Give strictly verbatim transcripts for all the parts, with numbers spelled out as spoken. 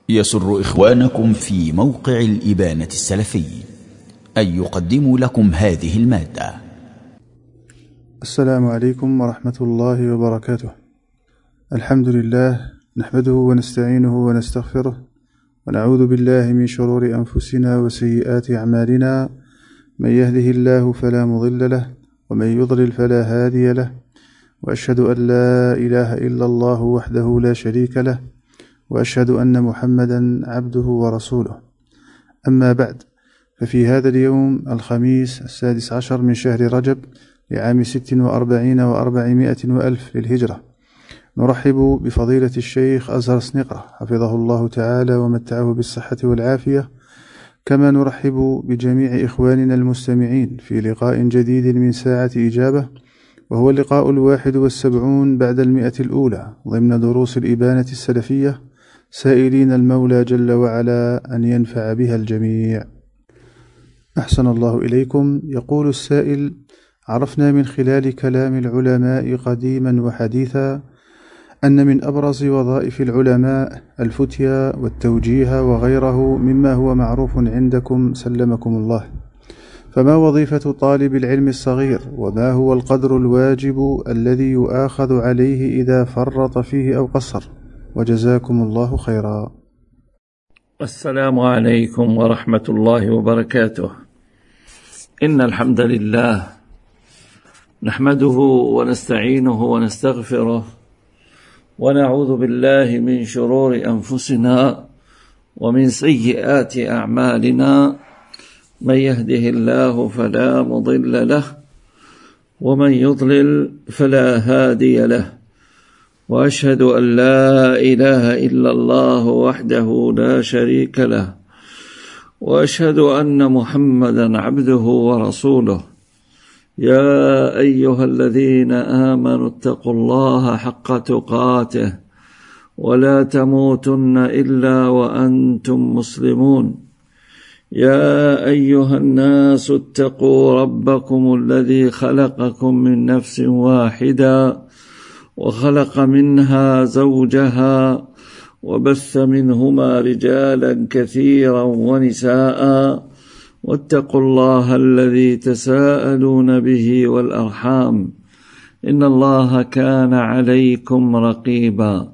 يسر إخوانكم في موقع الإبانة السلفي أن يقدموا لكم هذه المادة. السلام عليكم ورحمة الله وبركاته. الحمد لله، نحمده ونستعينه ونستغفره، ونعوذ بالله من شرور أنفسنا وسيئات أعمالنا. من يهده الله فلا مضل له، ومن يضلل فلا هادي له، وأشهد أن لا إله إلا الله وحده لا شريك له، وأشهد أن محمدا عبده ورسوله. أما بعد، ففي هذا اليوم الخميس السادس عشر من شهر رجب لعام ست وأربعين وأربعمائة وألف للهجرة، نرحب بفضيلة الشيخ أزهر سنقرة حفظه الله تعالى ومتعه بالصحة والعافية، كما نرحب بجميع إخواننا المستمعين في لقاء جديد من ساعة إجابة، وهو اللقاء الواحد والسبعون بعد المئة الأولى ضمن دروس الإبانة السلفية، سائلين المولى جل وعلا أن ينفع بها الجميع. أحسن الله إليكم. يقول السائل: عرفنا من خلال كلام العلماء قديما وحديثا أن من أبرز وظائف العلماء الفتيا والتوجيه وغيره مما هو معروف عندكم سلمكم الله، فما وظيفة طالب العلم الصغير، وما هو القدر الواجب الذي يؤاخذ عليه إذا فرط فيه أو قصر؟ وجزاكم الله خيرا. السلام عليكم ورحمة الله وبركاته. إن الحمد لله نحمده ونستعينه ونستغفره، ونعوذ بالله من شرور أنفسنا ومن سيئات أعمالنا. من يهده الله فلا مضل له، ومن يضلل فلا هادي له، وأشهد أن لا إله إلا الله وحده لا شريك له، وأشهد أن محمدا عبده ورسوله. يا أيها الذين آمنوا اتقوا الله حق تقاته، ولا تموتن إلا وأنتم مسلمون. يا أيها الناس اتقوا ربكم الذي خلقكم من نفس واحدة، وخلق منها زوجها، وبث منهما رجالا كثيرا ونساء، واتقوا الله الذي تساءلون به والأرحام، إن الله كان عليكم رقيبا.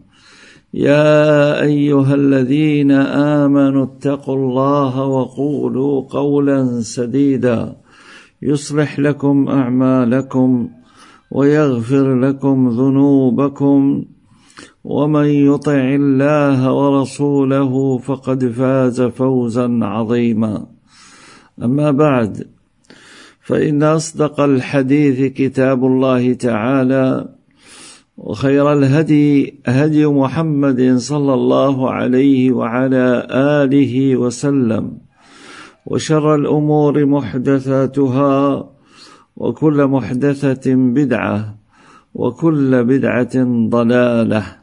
يا أيها الذين آمنوا اتقوا الله وقولوا قولا سديدا يصلح لكم أعمالكم ويغفر لكم ذنوبكم، ومن يطع الله ورسوله فقد فاز فوزا عظيما. أما بعد، فإن أصدق الحديث كتاب الله تعالى، وخير الهدي هدي محمد صلى الله عليه وعلى آله وسلم، وشر الأمور محدثاتها، وكل محدثة بدعة، وكل بدعة ضلالة.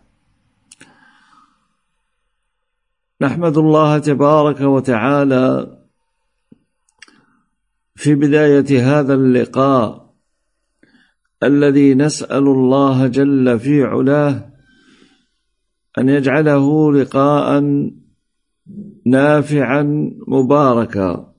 نحمد الله تبارك وتعالى في بداية هذا اللقاء الذي نسأل الله جل في علاه أن يجعله لقاء نافعا مباركا،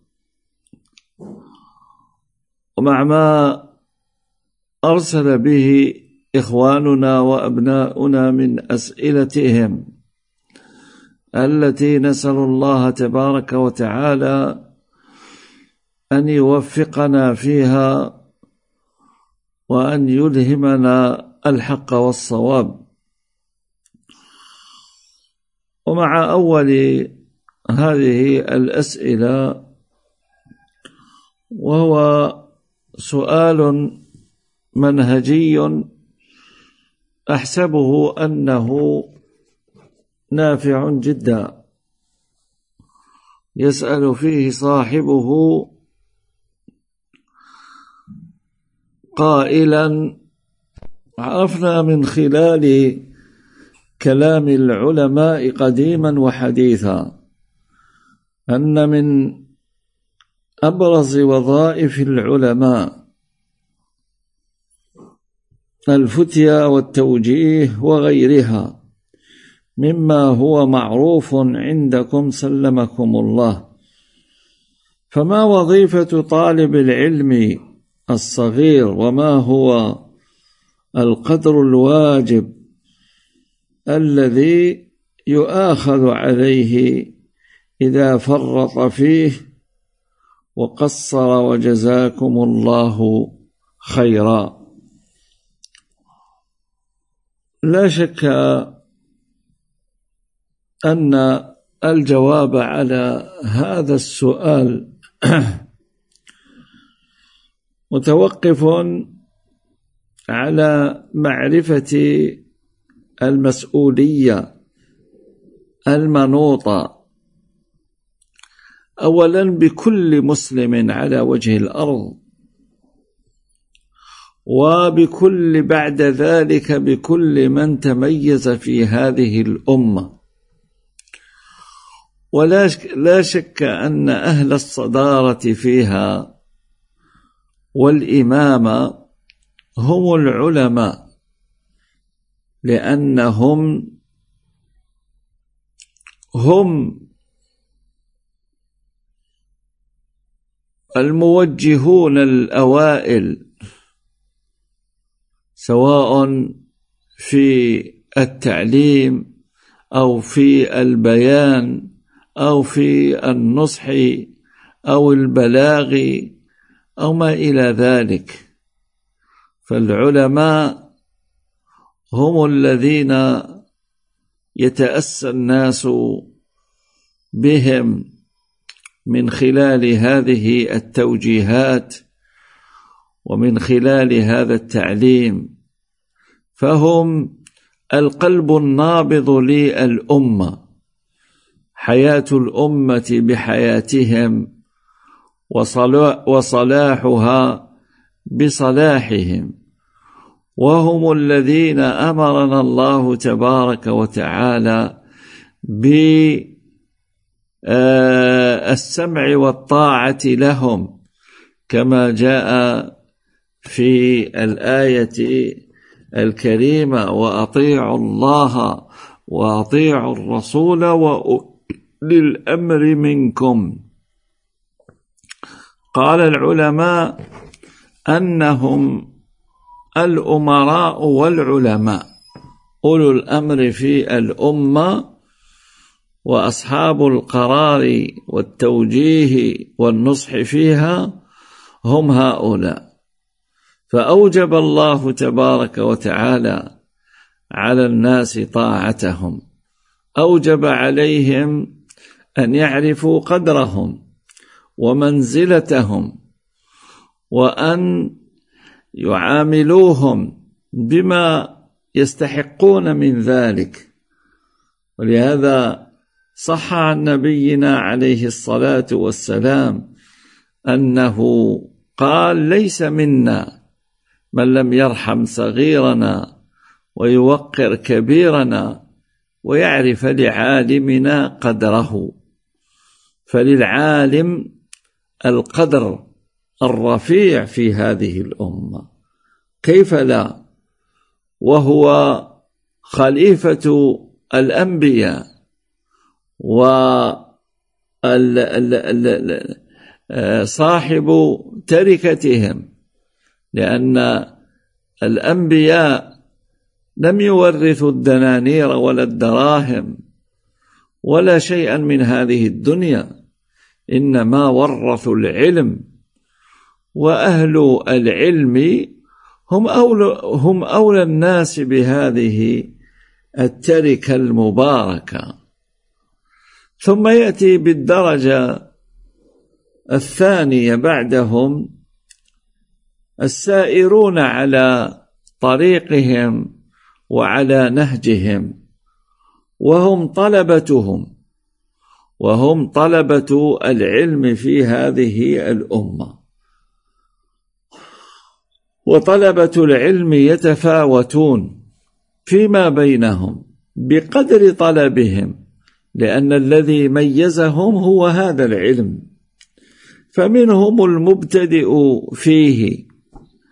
ومع ما أرسل به إخواننا وأبناؤنا من أسئلتهم التي نسأل الله تبارك وتعالى أن يوفقنا فيها، وأن يلهمنا الحق والصواب. ومع أول هذه الأسئلة، وهو سؤال منهجي أحسبه أنه نافع جدا، يسأل فيه صاحبه قائلا: عرفنا من خلال كلام العلماء قديما وحديثا أن من أبرز وظائف العلماء الفتيا والتوجيه وغيرها مما هو معروف عندكم سلمكم الله. فما وظيفة طالب العلم الصغير، وما هو القدر الواجب الذي يؤاخذ عليه إذا فرط فيه وقصر، وجزاكم الله خيرا؟ لا شك أن الجواب على هذا السؤال متوقف على معرفة المسؤولية المنوطة أولا بكل مسلم على وجه الأرض، وبكل بعد ذلك بكل من تميز في هذه الأمة. ولا شك أن أهل الصدارة فيها والإمامة هم العلماء، لأنهم هم الموجهون الأوائل، سواء في التعليم أو في البيان أو في النصح أو البلاغ أو ما إلى ذلك. فالعلماء هم الذين يتأسى الناس بهم من خلال هذه التوجيهات ومن خلال هذا التعليم، فهم القلب النابض للأمة، حياة الأمة بحياتهم وصلاحها بصلاحهم، وهم الذين أمرنا الله تبارك وتعالى بالسمع والطاعة لهم، كما جاء في الآية الكريمة: وأطيعوا الله وأطيعوا الرسول وأولي الأمر منكم. قال العلماء أنهم الأمراء والعلماء، أولو الأمر في الأمة وأصحاب القرار والتوجيه والنصح فيها هم هؤلاء. فأوجب الله تبارك وتعالى على الناس طاعتهم، أوجب عليهم أن يعرفوا قدرهم ومنزلتهم، وأن يعاملوهم بما يستحقون من ذلك. ولهذا صح عن نبينا عليه الصلاة والسلام أنه قال: ليس منا من لم يرحم صغيرنا ويوقر كبيرنا ويعرف لعالمنا قدره. فللعالم القدر الرفيع في هذه الأمة، كيف لا، وهو خليفة الأنبياء وصاحب تركتهم، لأن الأنبياء لم يورثوا الدنانير ولا الدراهم ولا شيئا من هذه الدنيا، إنما ورثوا العلم، وأهل العلم هم أولى, هم أولى الناس بهذه التركة المباركة. ثم يأتي بالدرجة الثانية بعدهم السائرون على طريقهم وعلى نهجهم، وهم طلبتهم، وهم طلبة العلم في هذه الأمة. وطلبة العلم يتفاوتون فيما بينهم بقدر طلبهم، لأن الذي ميزهم هو هذا العلم. فمنهم المبتدئ فيه،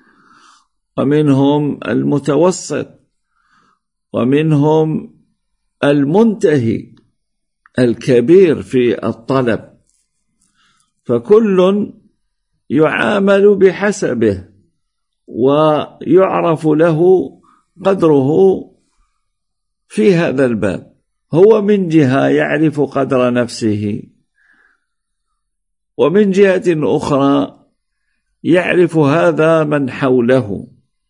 ومنهم المتوسط، ومنهم المنتهي الكبير في الطلب، فكل يعامل بحسبه ويعرف له قدره في هذا الباب. هو من جهة يعرف قدر نفسه، ومن جهة أخرى يعرف هذا من حوله،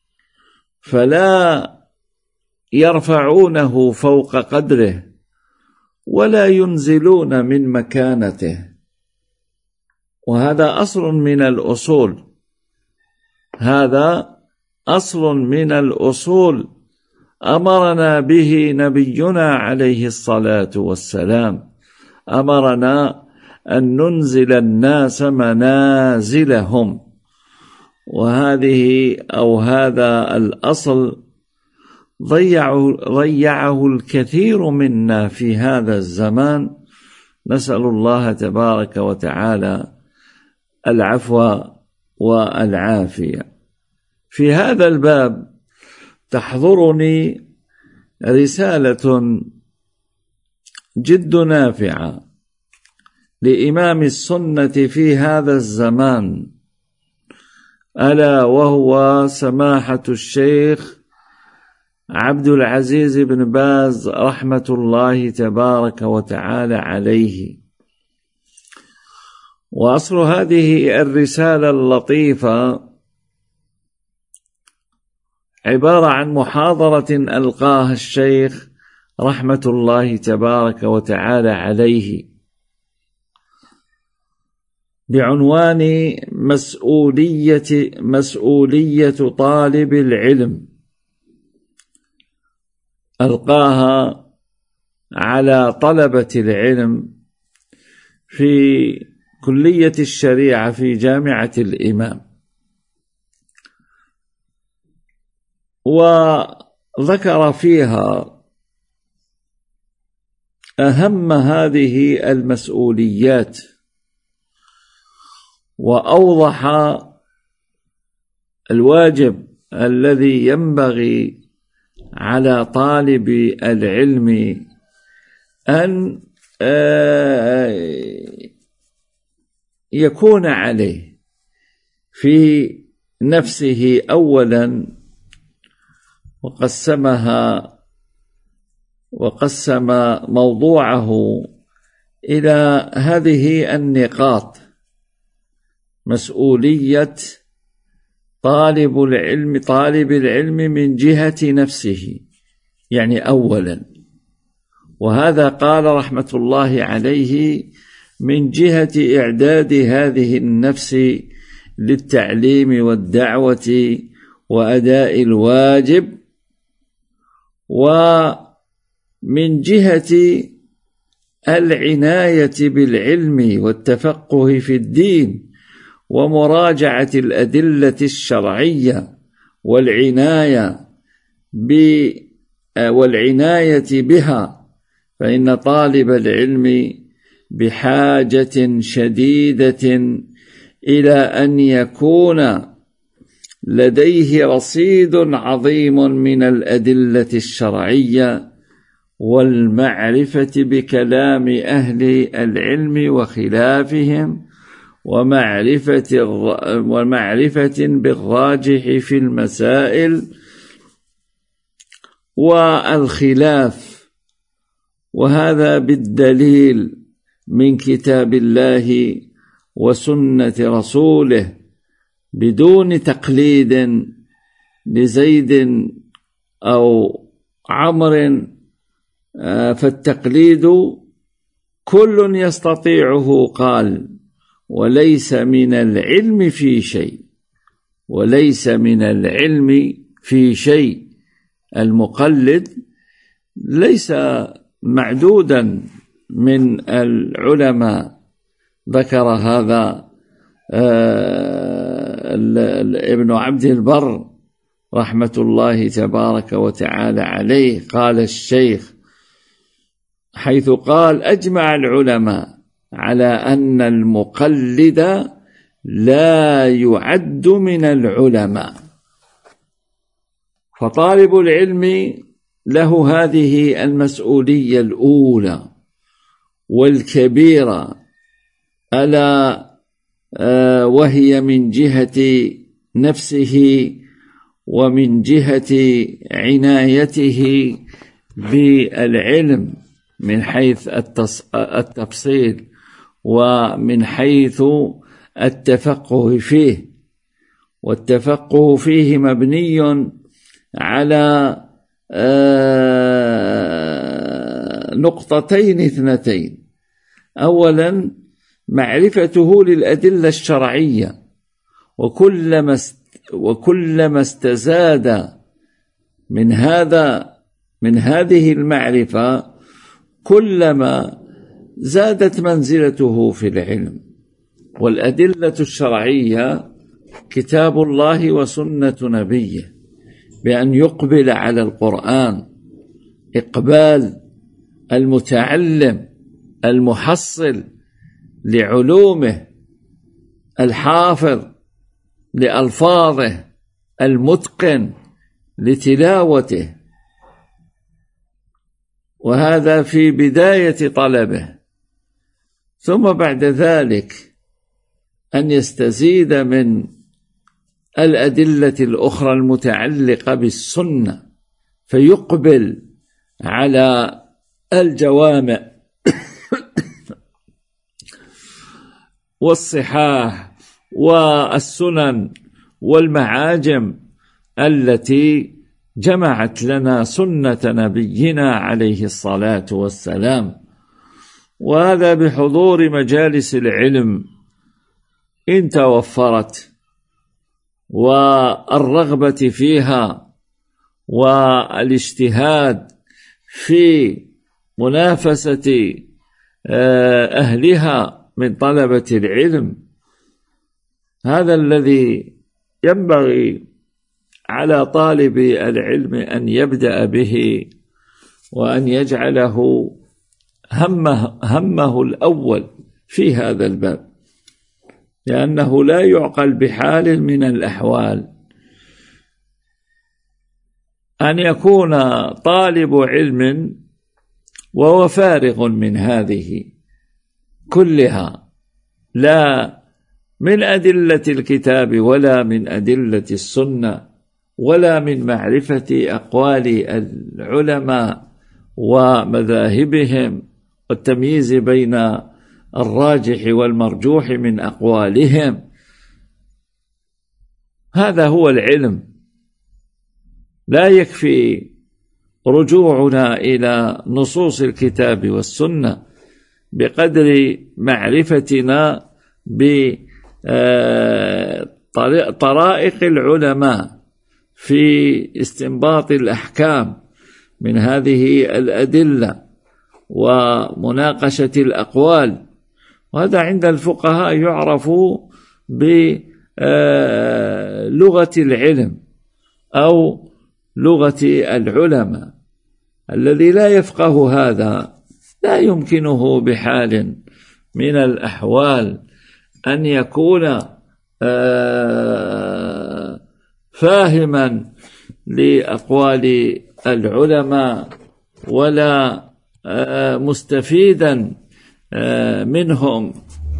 فلا يرفعونه فوق قدره ولا ينزلون من مكانته. وهذا أصل من الأصول، هذا أصل من الأصول أمرنا به نبينا عليه الصلاة والسلام، أمرنا أن ننزل الناس منازلهم. وهذه أو هذا الأصل ضيعه, ضيعه الكثير منا في هذا الزمان، نسأل الله تبارك وتعالى العفو والعافية. في هذا الباب تحضرني رسالة جد نافعة لإمام السنة في هذا الزمان، ألا وهو سماحة الشيخ عبد العزيز بن باز رحمة الله تبارك وتعالى عليه. وأصل هذه الرسالة اللطيفة عبارة عن محاضرة ألقاها الشيخ رحمة الله تبارك وتعالى عليه بعنوان مسؤولية مسؤولية طالب العلم، ألقاها على طلبة العلم في كلية الشريعة في جامعة الإمام. وذكر فيها أهم هذه المسؤوليات، وأوضح الواجب الذي ينبغي على طالب العلم أن يكون عليه في نفسه أولا، وقسمها وقسم موضوعه إلى هذه النقاط: مسؤولية طالب العلم طالب العلم من جهة نفسه، يعني أولا، وهذا قال رحمة الله عليه من جهة إعداد هذه النفس للتعليم والدعوة وأداء الواجب، ومن جهة العناية بالعلم والتفقه في الدين ومراجعة الأدلة الشرعية والعناية ب والعناية بها، فإن طالب العلم بحاجة شديدة إلى أن يكون لديه رصيد عظيم من الأدلة الشرعية والمعرفة بكلام أهل العلم وخلافهم، ومعرفة ومعرفة بالراجح في المسائل والخلاف، وهذا بالدليل من كتاب الله وسنة رسوله، بدون تقليد لزيد أو عمرو، فالتقليد كل يستطيعه قال، وليس من العلم في شيء وليس من العلم في شيء. المقلد ليس معدودا من العلماء، ذكر هذا ابن عبد البر رحمة الله تبارك وتعالى عليه. قال الشيخ حيث قال: أجمع العلماء على أن المقلد لا يعد من العلماء. فطالب العلم له هذه المسؤولية الأولى والكبيرة، ألا وهي من جهة نفسه ومن جهة عنايته بالعلم من حيث التفصيل ومن حيث التفقه فيه. والتفقه فيه مبني على نقطتين اثنتين: أولا معرفته للأدلة الشرعية، وكلما وكلما استزاد من هذا من هذه المعرفة كلما زادت منزلته في العلم. والأدلة الشرعية كتاب الله وسنة نبيه، بأن يقبل على القرآن إقبال المتعلم المحصل لعلومه، الحافظ لألفاظه، المتقن لتلاوته، وهذا في بداية طلبه. ثم بعد ذلك أن يستزيد من الأدلة الأخرى المتعلقة بالسنة، فيقبل على الجوامع والصحاح والسنن والمعاجم التي جمعت لنا سنة نبينا عليه الصلاة والسلام. وهذا بحضور مجالس العلم إن توفرت، والرغبة فيها والاجتهاد في منافسة أهلها من طلبة العلم. هذا الذي ينبغي على طالب العلم أن يبدأ به، وأن يجعله همه, همه الأول في هذا الباب، لأنه لا يعقل بحال من الأحوال أن يكون طالب علم وهو فارغ من هذه كلها، لا من أدلة الكتاب ولا من أدلة السنة ولا من معرفة أقوال العلماء ومذاهبهم والتمييز بين الراجح والمرجوح من أقوالهم. هذا هو العلم. لا يكفي رجوعنا إلى نصوص الكتاب والسنة بقدر معرفتنا بطرائق العلماء في استنباط الأحكام من هذه الأدلة ومناقشة الأقوال. وهذا عند الفقهاء يعرف بلغة العلم أو لغة العلماء. الذي لا يفقه هذا لا يمكنه بحال من الأحوال أن يكون فاهما لأقوال العلماء ولا مستفيدا منهم.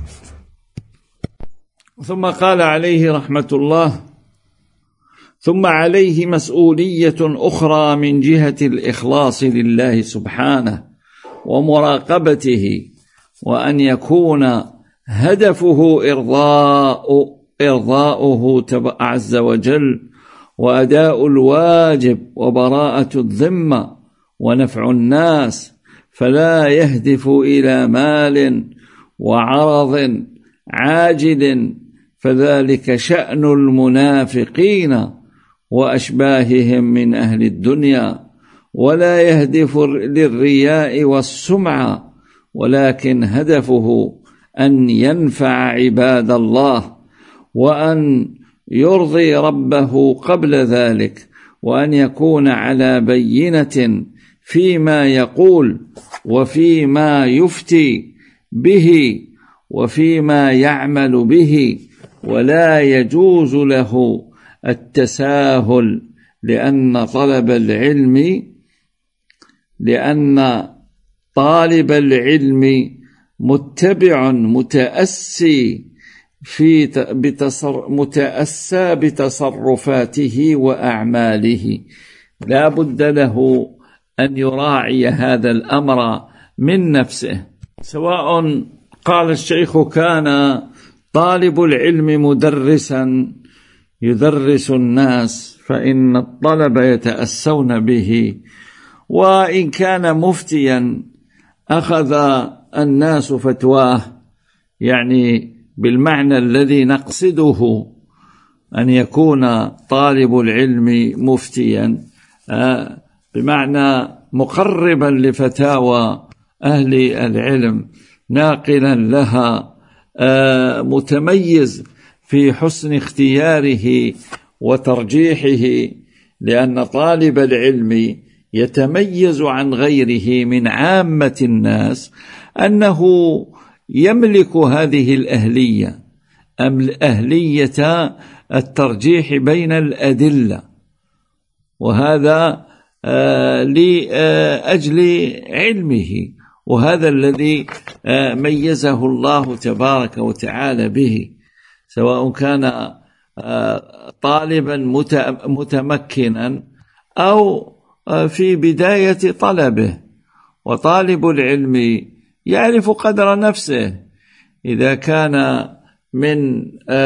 ثم قال عليه رحمة الله: ثم عليه مسؤولية أخرى من جهة الإخلاص لله سبحانه ومراقبته، وأن يكون هدفه إرضاء إرضاؤه عز وجل، وأداء الواجب، وبراءة الذمة، ونفع الناس، فلا يهدف إلى مال وعرض عاجل، فذلك شأن المنافقين وأشباههم من أهل الدنيا. ولا يهدف للرياء والسمعة، ولكن هدفه أن ينفع عباد الله، وأن يرضي ربه قبل ذلك، وأن يكون على بينة فيما يقول وفيما يفتي به وفيما يعمل به. ولا يجوز له التساهل، لأن طلب العلم لأن طالب العلم متبع متأسي في بتصر متأسى بتصرفاته وأعماله، لا بد له أن يراعي هذا الأمر من نفسه. سواء قال الشيخ كان طالب العلم مدرسا يدرس الناس فإن الطلبة يتأسون به، وإن كان مفتيا أخذ الناس فتواه، يعني بالمعنى الذي نقصده أن يكون طالب العلم مفتيا بمعنى مقربا لفتاوى أهل العلم، ناقلا لها، متميز في حسن اختياره وترجيحه، لأن طالب العلم يتميز عن غيره من عامة الناس أنه يملك هذه الأهلية، أهلية الترجيح بين الأدلة، وهذا لأجل علمه، وهذا الذي ميزه الله تبارك وتعالى به، سواء كان طالبا متمكنا أو في بداية طلبه. وطالب العلم يعرف قدر نفسه، إذا كان من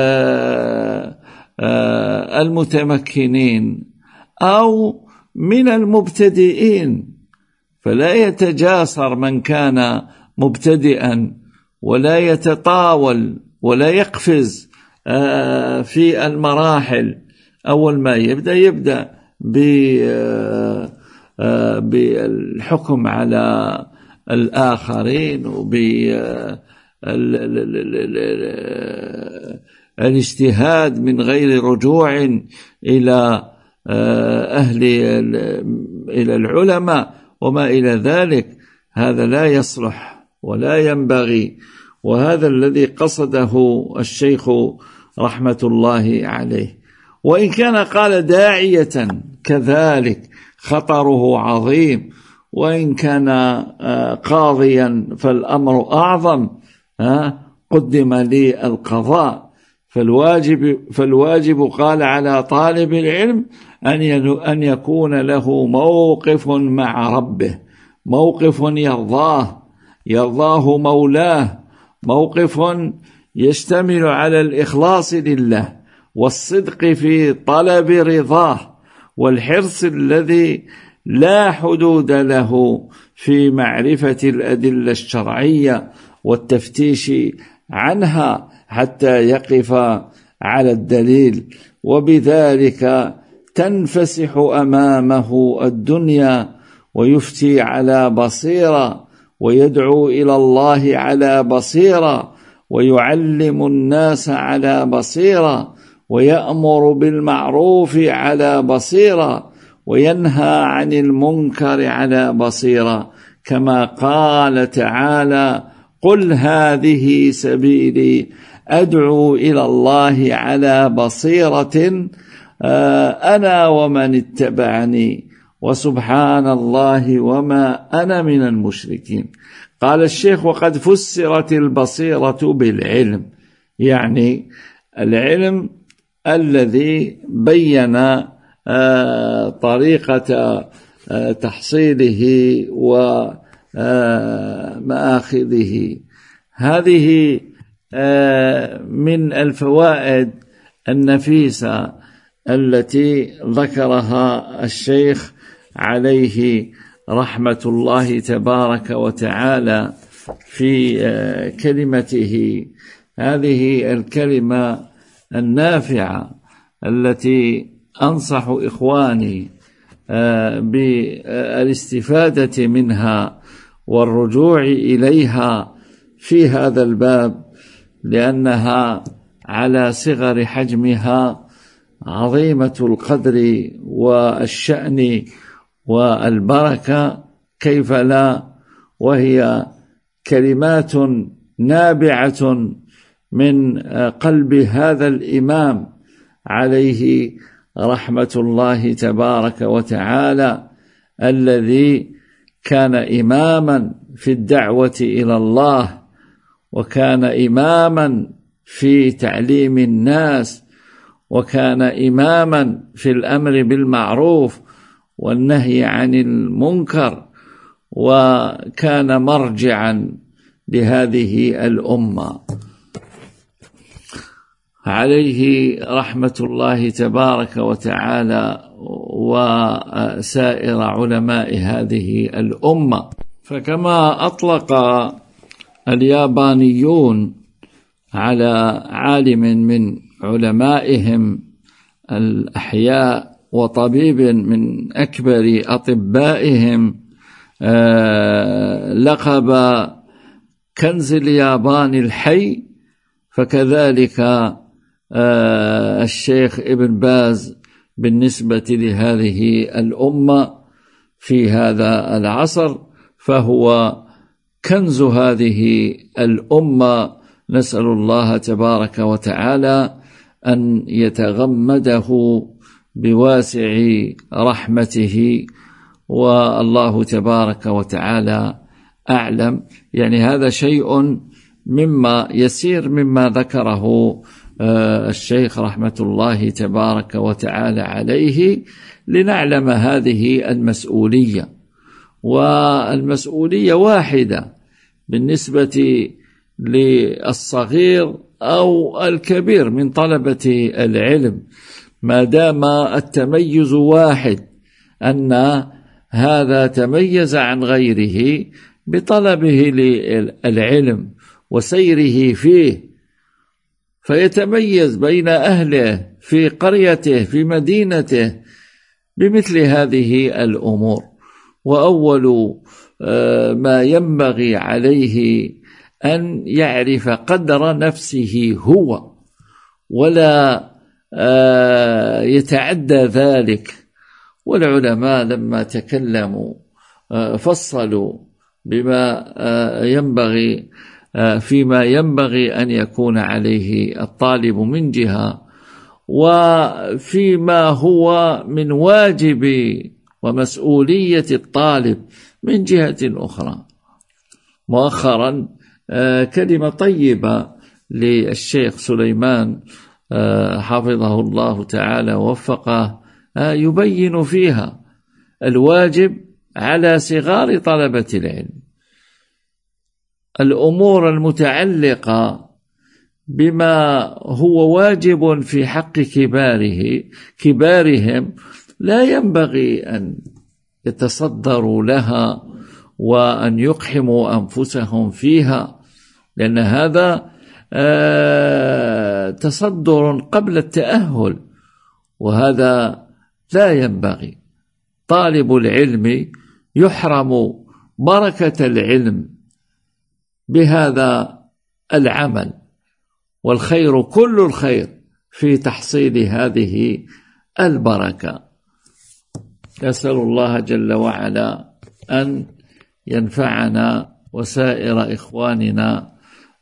المتمكنين أو من المبتدئين، فلا يتجاسر من كان مبتدئا، ولا يتطاول ولا يقفز في المراحل. أول ما يبدأ يبدأ بالحكم على الآخرين وبالاجتهاد من غير رجوع إلى أهل إلى العلماء وما إلى ذلك. هذا لا يصلح ولا ينبغي، وهذا الذي قصده الشيخ رحمة الله عليه. وإن كان قال داعية كذلك خطره عظيم، وإن كان قاضيا فالأمر أعظم، قدم لي القضاء. فالواجب, فالواجب قال على طالب العلم أن يكون له موقف مع ربه، موقف يرضاه يرضاه مولاه، موقف يشتمل على الإخلاص لله والصدق في طلب رضاه، والحرص الذي لا حدود له في معرفة الأدلة الشرعية والتفتيش عنها حتى يقف على الدليل، وبذلك تنفسح أمامه الدنيا، ويفتي على بصيرة، ويدعو إلى الله على بصيرة، ويعلم الناس على بصيرة، ويأمر بالمعروف على بصيرة، وينهى عن المنكر على بصيرة، كما قال تعالى: قل هذه سبيلي أدعو إلى الله على بصيرة أنا ومن اتبعني وسبحان الله وما أنا من المشركين. قال الشيخ: وقد فسرت البصيرة بالعلم، يعني العلم الذي بين طريقة تحصيله ومآخذه. هذه من الفوائد النفيسة التي ذكرها الشيخ عليه رحمة الله تبارك وتعالى في كلمته، هذه الكلمة النافعة التي أنصح إخواني بالاستفادة منها والرجوع إليها في هذا الباب، لأنها على صغر حجمها عظيمة القدر والشأن والبركة، كيف لا، وهي كلمات نابعة من قلب هذا الإمام عليه رحمة الله تبارك وتعالى، الذي كان إماما في الدعوة إلى الله، وكان إماما في تعليم الناس، وكان إماما في الأمر بالمعروف والنهي عن المنكر، وكان مرجعا لهذه الأمة. عليه رحمة الله تبارك وتعالى وسائر علماء هذه الأمة. فكما أطلق اليابانيون على عالم من علمائهم الأحياء وطبيب من أكبر أطبائهم لقب كنز اليابان الحي، فكذلك الشيخ ابن باز بالنسبة لهذه الأمة في هذا العصر فهو كنز هذه الأمة. نسأل الله تبارك وتعالى أن يتغمده بواسع رحمته، والله تبارك وتعالى أعلم. يعني هذا شيء مما يسير مما ذكره الشيخ رحمة الله تبارك وتعالى عليه لنعلم هذه المسؤولية، والمسؤولية واحدة بالنسبة للصغير أو الكبير من طلبة العلم، ما دام التميز واحد، أن هذا تميز عن غيره بطلبه للعلم وسيره فيه، فيتميز بين أهله في قريته في مدينته بمثل هذه الأمور. وأول ما ينبغي عليه أن يعرف قدر نفسه هو، ولا يتعدى ذلك. والعلماء لما تكلموا فصلوا بما ينبغي فيما ينبغي أن يكون عليه الطالب من جهة، وفيما هو من واجب ومسؤولية الطالب من جهة أخرى. مؤخرا كلمة طيبة للشيخ سليمان حفظه الله تعالى ووفقه يبين فيها الواجب على صغار طلبة العلم، الأمور المتعلقة بما هو واجب في حق كباره كبارهم لا ينبغي أن يتصدروا لها وأن يقحموا أنفسهم فيها، لأن هذا تصدر قبل التأهل، وهذا لا ينبغي. طالب العلم يحرم بركة العلم بهذا العمل، والخير كل الخير في تحصيل هذه البركة. نسأل الله جل وعلا أن ينفعنا وسائر إخواننا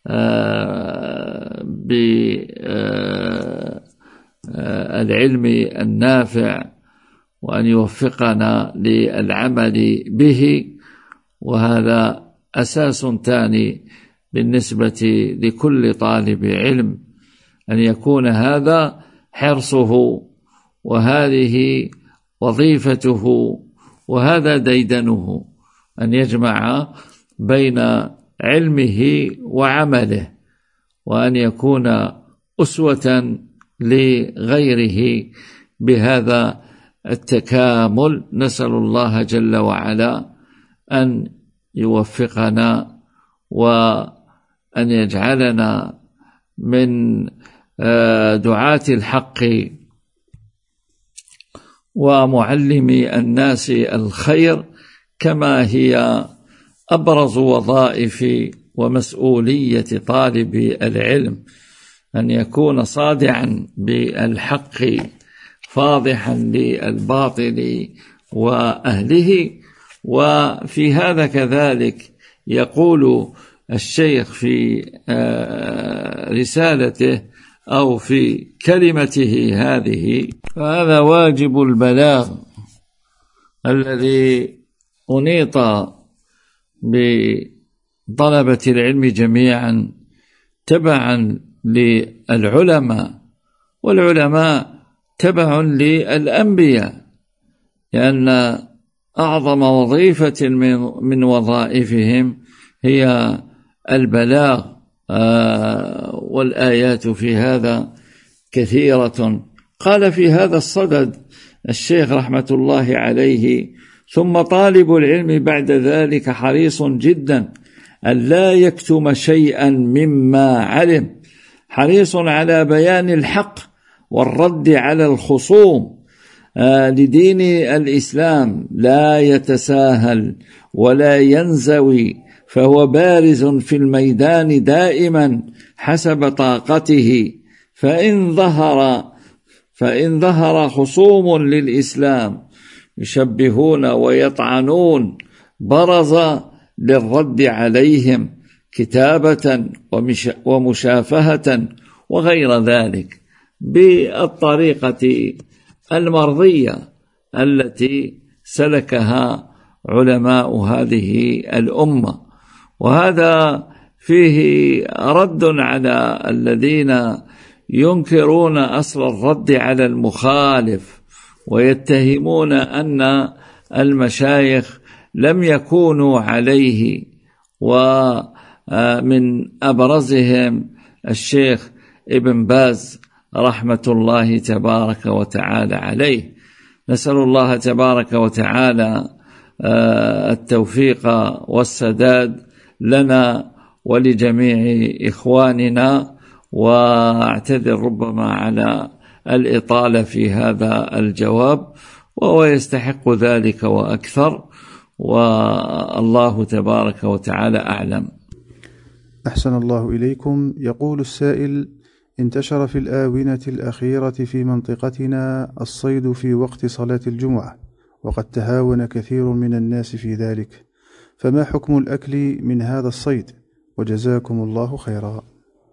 بالعلم النافع، وأن يوفقنا للعمل به، وهذا أساس ثاني بالنسبة لكل طالب علم، أن يكون هذا حرصه وهذه وظيفته وهذا ديدنه، أن يجمع بين علمه وعمله، وأن يكون أسوة لغيره بهذا التكامل. نسأل الله جل وعلا أن يوفقنا وأن يجعلنا من دعاة الحق ومعلمي الناس الخير، كما هي أبرز وظائف ومسؤولية طالب العلم، أن يكون صادعا بالحق فاضحا للباطل وأهله. وفي هذا كذلك يقول الشيخ في رسالته أو في كلمته هذه: فهذا واجب البلاغ الذي أنيط بطلبة العلم جميعا تبعا للعلماء، والعلماء تبع للأنبياء، لأن أعظم وظيفة من وظائفهم هي البلاغ، والآيات في هذا كثيرة. قال في هذا الصدد الشيخ رحمة الله عليه: ثم طالب العلم بعد ذلك حريص جدا أن لا يكتم شيئا مما علم، حريص على بيان الحق والرد على الخصوم لدين الإسلام، لا يتساهل ولا ينزوي، فهو بارز في الميدان دائما حسب طاقته، فإن ظهر فإن ظهر خصوم للإسلام يشبهون ويطعنون برز للرد عليهم كتابة ومشافهة وغير ذلك بالطريقة المرضية التي سلكها علماء هذه الأمة. وهذا فيه رد على الذين ينكرون أصل الرد على المخالف، ويتهمون أن المشايخ لم يكونوا عليه، ومن أبرزهم الشيخ ابن باز رحمة الله تبارك وتعالى عليه. نسأل الله تبارك وتعالى التوفيق والسداد لنا ولجميع إخواننا، واعتذر ربما على الإطالة في هذا الجواب، وهو يستحق ذلك وأكثر، والله تبارك وتعالى أعلم. أحسن الله إليكم. يقول السائل: انتشر في الآونة الأخيرة في منطقتنا الصيد في وقت صلاة الجمعة، وقد تهاون كثير من الناس في ذلك، فما حكم الأكل من هذا الصيد؟ وجزاكم الله خيرا.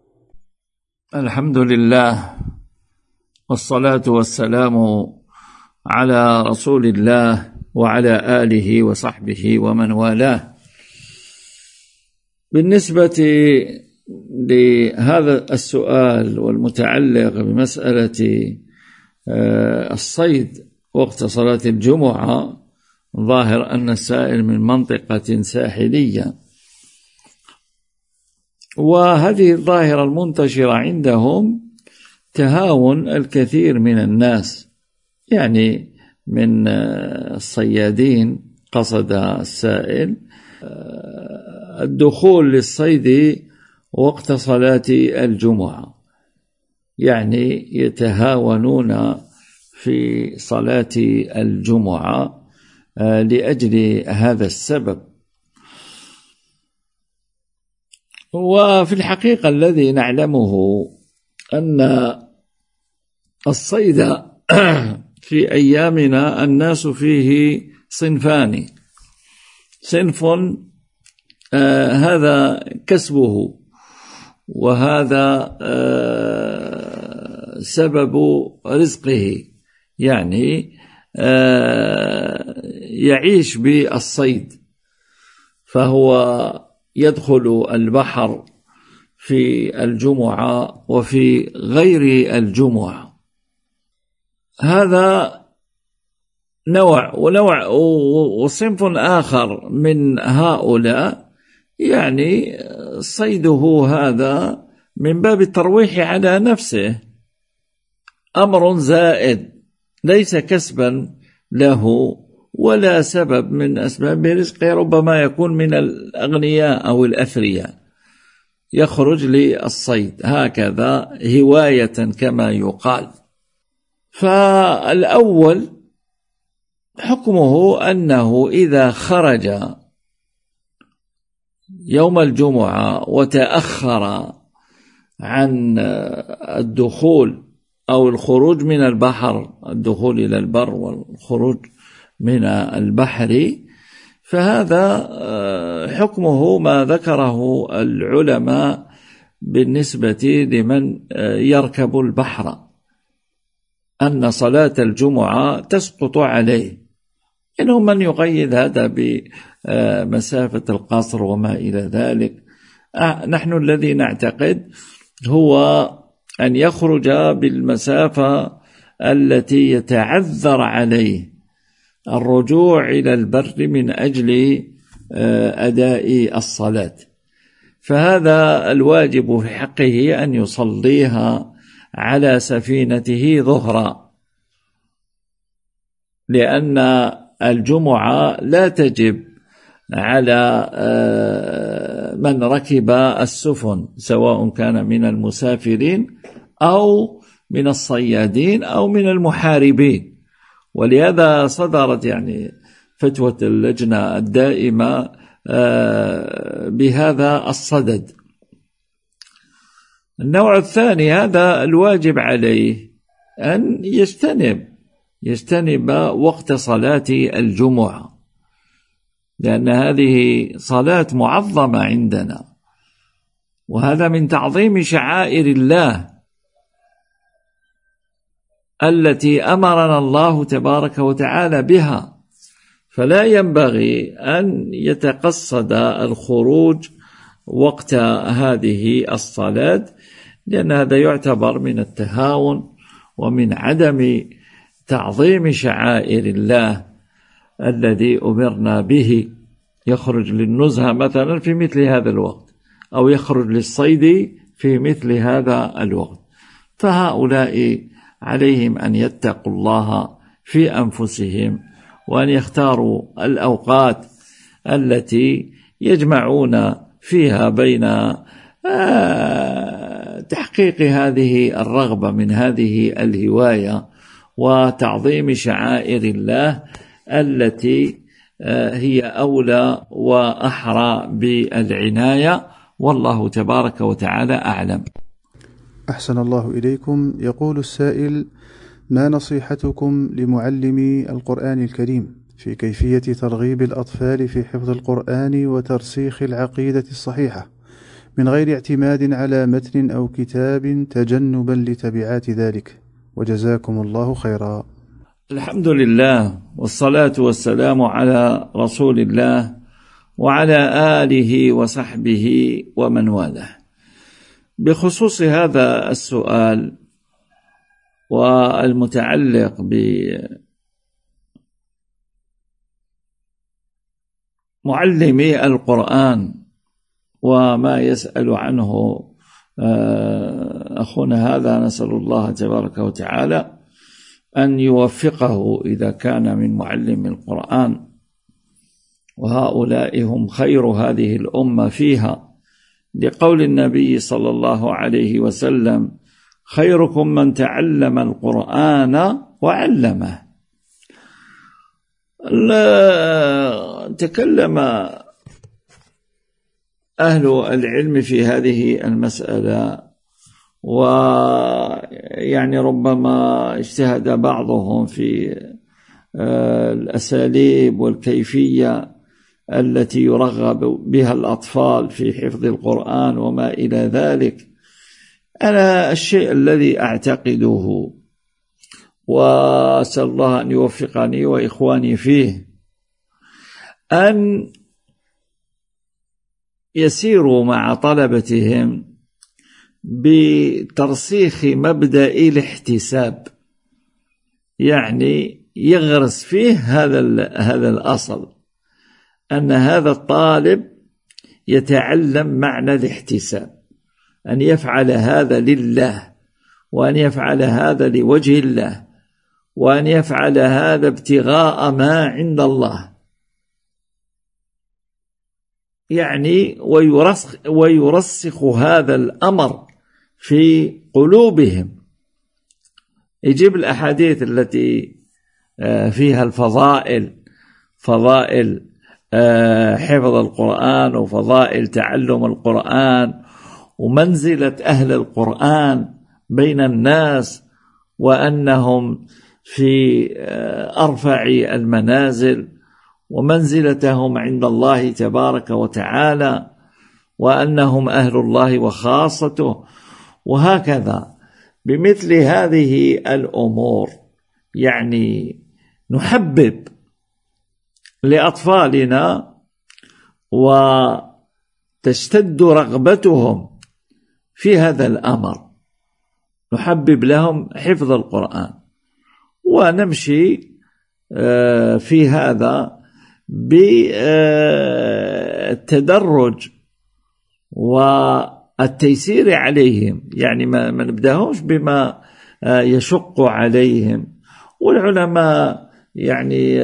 الحمد لله، والصلاة والسلام على رسول الله وعلى آله وصحبه ومن والاه. بالنسبة لهذا السؤال والمتعلق بمسألة الصيد وقت صلاة الجمعة، ظاهر أن السائل من منطقة ساحلية، وهذه الظاهرة المنتشرة عندهم تهاون الكثير من الناس، يعني من الصيادين قصد السائل الدخول للصيد وقت صلاة الجمعة، يعني يتهاونون في صلاة الجمعة لأجل هذا السبب. وفي الحقيقة الذي نعلمه أن الصيد في أيامنا الناس فيه صنفان: صنف آه هذا كسبه، وهذا آه سبب رزقه، يعني آه يعيش بالصيد، فهو يدخل البحر في الجمعة وفي غير الجمعة. هذا نوع، ونوع وصنف آخر من هؤلاء يعني صيده هذا من باب الترويح على نفسه، أمر زائد ليس كسبا له ولا سبب من أسباب رزقه، ربما يكون من الأغنياء أو الأثرياء، يخرج للصيد هكذا هواية كما يقال. فالأول حكمه أنه إذا خرج يوم الجمعة وتأخر عن الدخول أو الخروج من البحر، الدخول إلى البر والخروج من البحر، فهذا حكمه ما ذكره العلماء بالنسبة لمن يركب البحر، أن صلاة الجمعة تسقط عليه، إنه من يقيد هذا بمسافة القصر وما إلى ذلك. نحن الذي نعتقد هو أن يخرج بالمسافة التي يتعذر عليه الرجوع إلى البر من أجل أداء الصلاة، فهذا الواجب في حقه أن يصليها على سفينته ظهرا، لأن الجمعة لا تجب على من ركب السفن سواء كان من المسافرين أو من الصيادين أو من المحاربين. ولهذا صدرت يعني فتوى اللجنة الدائمة بهذا الصدد. النوع الثاني هذا الواجب عليه أن يجتنب يجتنب وقت صلاة الجمعة، لأن هذه صلاة معظمة عندنا، وهذا من تعظيم شعائر الله التي أمرنا الله تبارك وتعالى بها، فلا ينبغي أن يتقصد الخروج وقت هذه الصلاة، لأن هذا يعتبر من التهاون ومن عدم تعظيم شعائر الله الذي أمرنا به. يخرج للنزهة مثلا في مثل هذا الوقت، أو يخرج للصيد في مثل هذا الوقت، فهؤلاء عليهم أن يتقوا الله في أنفسهم وأن يختاروا الأوقات التي يجمعون فيها بين تحقيق هذه الرغبة من هذه الهواية وتعظيم شعائر الله التي هي أولى وأحرى بالعناية، والله تبارك وتعالى أعلم. أحسن الله إليكم. يقول السائل: ما نصيحتكم لمعلمي القرآن الكريم في كيفية ترغيب الأطفال في حفظ القرآن وترسيخ العقيدة الصحيحة من غير اعتماد على متن أو كتاب تجنبا لتبعات ذلك؟ وجزاكم الله خيرا. الحمد لله، والصلاة والسلام على رسول الله وعلى آله وصحبه ومن والاه. بخصوص هذا السؤال والمتعلق بمعلمي القرآن وما يسأل عنه أخونا هذا، نسأل الله تبارك وتعالى أن يوفقه إذا كان من معلم القرآن، وهؤلاء هم خير هذه الأمة فيها، لقول النبي صلى الله عليه وسلم: خيركم من تعلم القرآن وعلمه. تكلم أهل العلم في هذه المسألة، ويعني ربما اجتهد بعضهم في الأساليب والكيفية التي يرغب بها الأطفال في حفظ القرآن وما إلى ذلك. أنا الشيء الذي أعتقده، وأسأل الله أن يوفقني وإخواني فيه، أن يسيروا مع طلبتهم بترسيخ مبدأ الاحتساب، يعني يغرس فيه هذا هذا الأصل، أن هذا الطالب يتعلم معنى الاحتساب، أن يفعل هذا لله، وأن يفعل هذا لوجه الله، وأن يفعل هذا ابتغاء ما عند الله، يعني ويرسخ, ويرسخ هذا الأمر في قلوبهم. يجيب الأحاديث التي فيها الفضائل، فضائل حفظ القرآن وفضائل تعلم القرآن ومنزلة أهل القرآن بين الناس، وأنهم في أرفع المنازل ومنزلتهم عند الله تبارك وتعالى، وأنهم أهل الله وخاصته، وهكذا. بمثل هذه الأمور يعني نحبب لأطفالنا وتشتد رغبتهم في هذا الأمر، نحبب لهم حفظ القرآن ونمشي في هذا بالتدرج والتيسير عليهم، يعني ما نبداهمش بما يشق عليهم. والعلماء يعني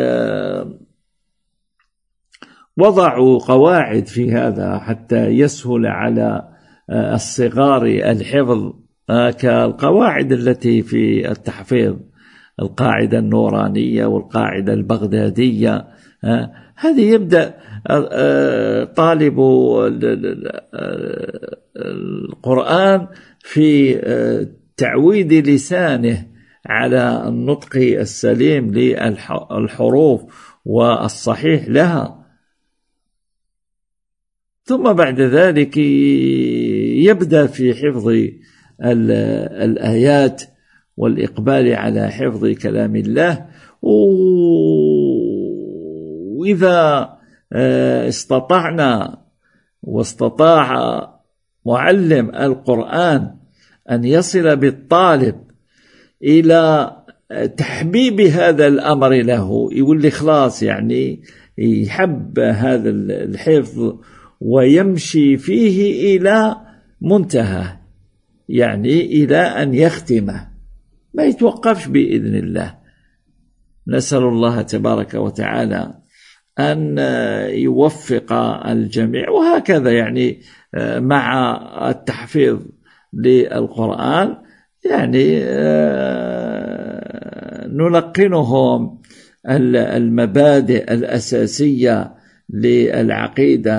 وضعوا قواعد في هذا حتى يسهل على الصغار الحفظ، كالقواعد التي في التحفيظ، القاعدة النورانية والقاعدة البغدادية. هذه يبدأ طالب القرآن في تعويد لسانه على النطق السليم للحروف والصحيح لها، ثم بعد ذلك يبدأ في حفظ الآيات والإقبال على حفظ كلام الله. وإذا استطعنا واستطاع معلم القرآن أن يصل بالطالب إلى تحبيب هذا الأمر له، يقول لي خلاص يعني يحب هذا الحفظ ويمشي فيه إلى منتهى، يعني إلى أن يختمه، ما يتوقفش بإذن الله. نسأل الله تبارك وتعالى أن يوفق الجميع. وهكذا يعني مع التحفيظ للقرآن يعني نلقنهم المبادئ الأساسية للعقيدة